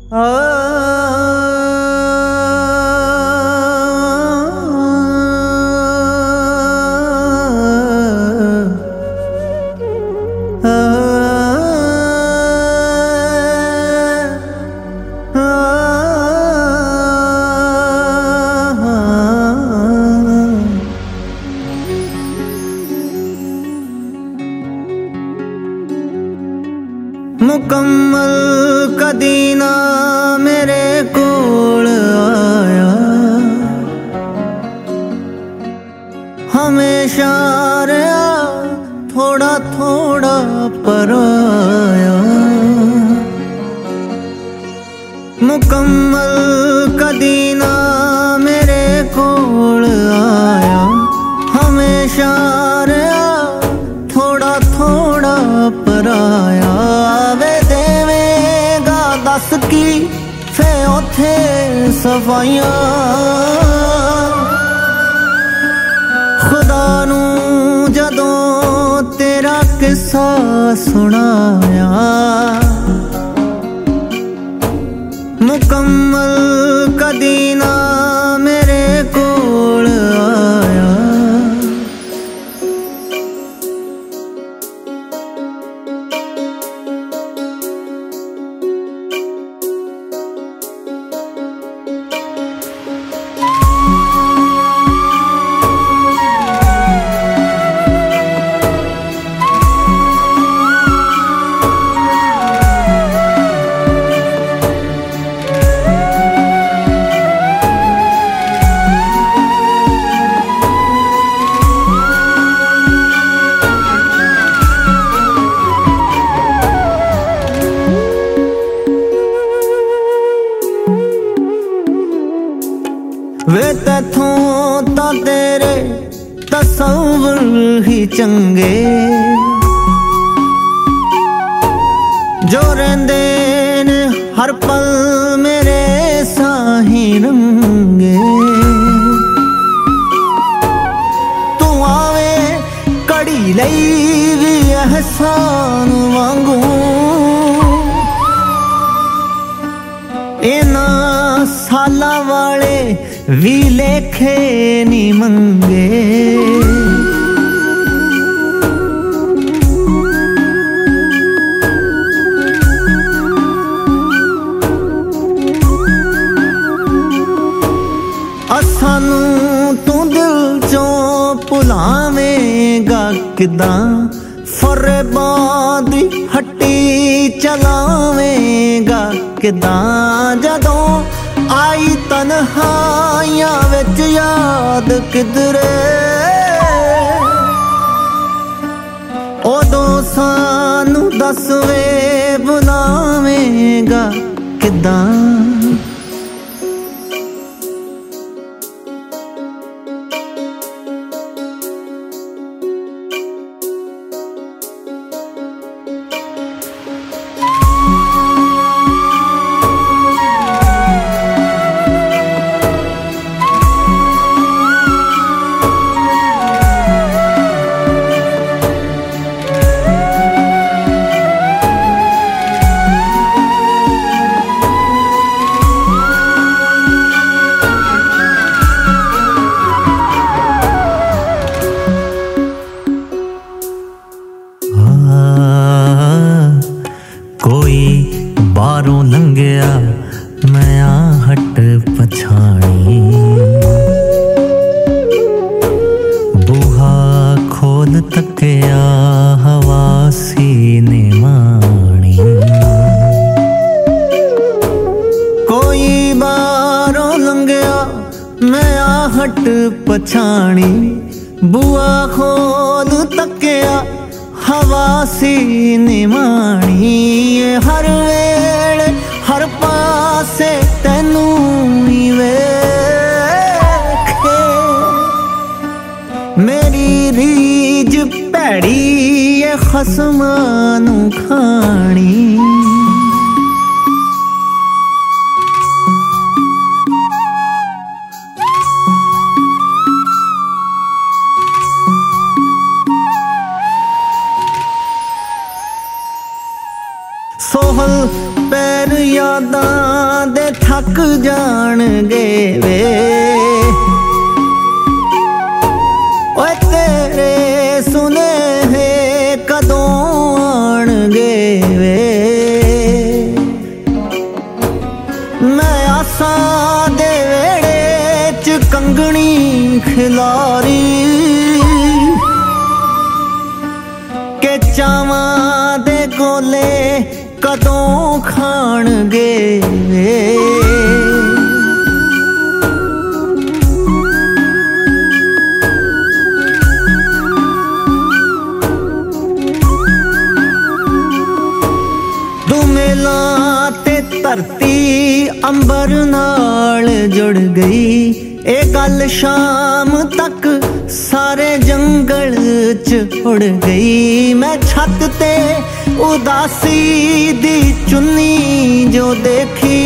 मुकम्मल कदी ना मेरे कोल आया, हमेशा रहा थोड़ा थोड़ा पराया। मुकम्मल कदी ना मेरे कोल आया, हमेशा रहा थोड़ा थोड़ा पराया। वे देवेगा दस की फे उथे सफाइयां, खुदा नू जदों तेरा किस्सा सुनाया। मुकम्मल कदी ना मेरे कोल आया। वे तैथों ता तेरे तसव्वुर ही चंगे, जो रहिंदे ने हर पल मेरे साही रंगे। तू आवे कड़ी लई भी एहसान वांगू, इना साला वाले भी लेखे नी मंगे। असानू तू दिल चों भुलावेगा किदां, फरेबां दी हट्टी चलावेगा किदां। जदों आई तन्हाइयां विच याद किधरे, उदों सानू दस वे बुलावेगा किदां। कोई बारों लंघिया मैं आहट पछाणी, बूहा खोल तकिया हवा सीने माणी। कोई बारों लंघिया मैं आहट पछाणी, बुआ खोल तकिया हवा सीने माणी। हर वेले हर पासे तैनू ही वेखे, मेरी रीज भैड़ी ये खसमां नू खानी। सोहल पैर यादां दे थक जाणगे वे ओए तेरे सुनेहे कदों आणगे वे मैं आसां दे वेड़े च कंगनी खिलारी के चावां दे गोले कदों खाणगे दुमेला ते धरती अंबर नाल जुड़ गई ए गल शाम तक सारे जंगल च उड़ गई मैं छत ते उदासी दी चुन्नी जो देखी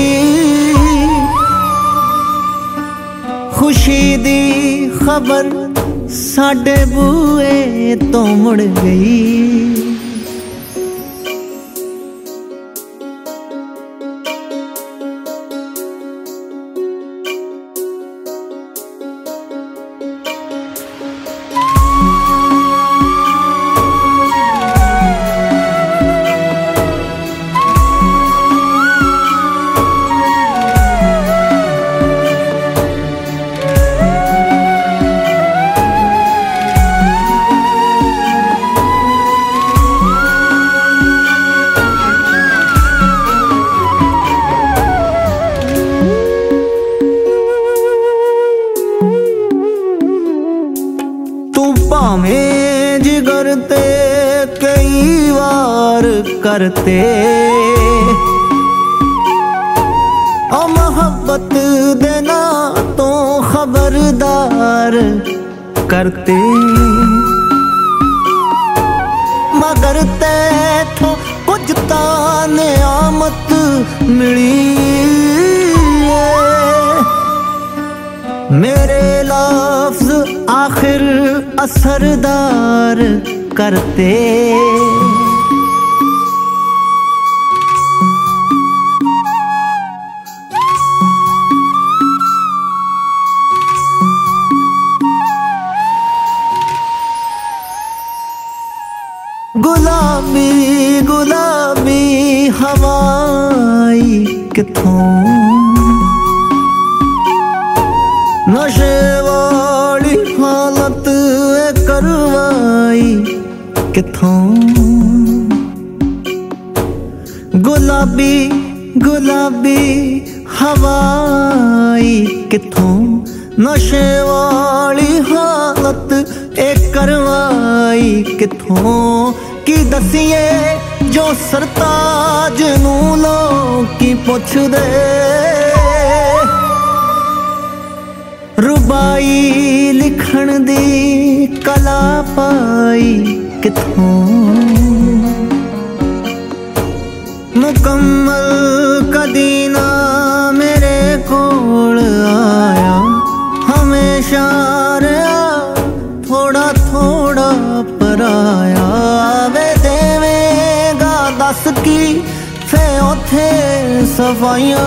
खुशी दी खबर साडे बूए तो मुड़ गई भावें जिगर ते कई वार करते ओ मोहब्बत देना तो खबरदार करते मगर तैथों कुछ तां नियामत मिली मेरे लफ्ज आखिर असरदार करते गुलाबी गुलाबी हवाई किथों नशे वाली हालत करवाई किथों गुलाबी गुलाबी हवाई किथों नशे वाली हालत करवाई किथों की दसिए जो सरताज नू लोग की पुछ दे रुबाई लिखण दी कला पाई किथों मुकम्मल कदी ना मेरे कोल आया हमेशा रहा थोड़ा थोड़ा पराया वे देवेगा दस की फे उथे सफाइयां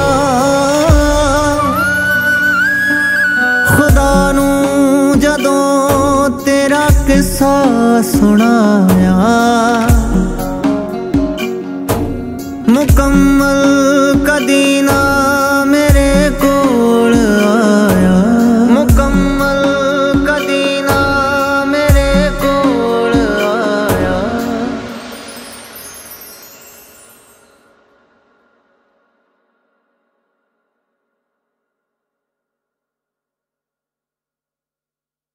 खुदा नू जदों तेरा किस्सा सुनाया मुकम्मल कदी ना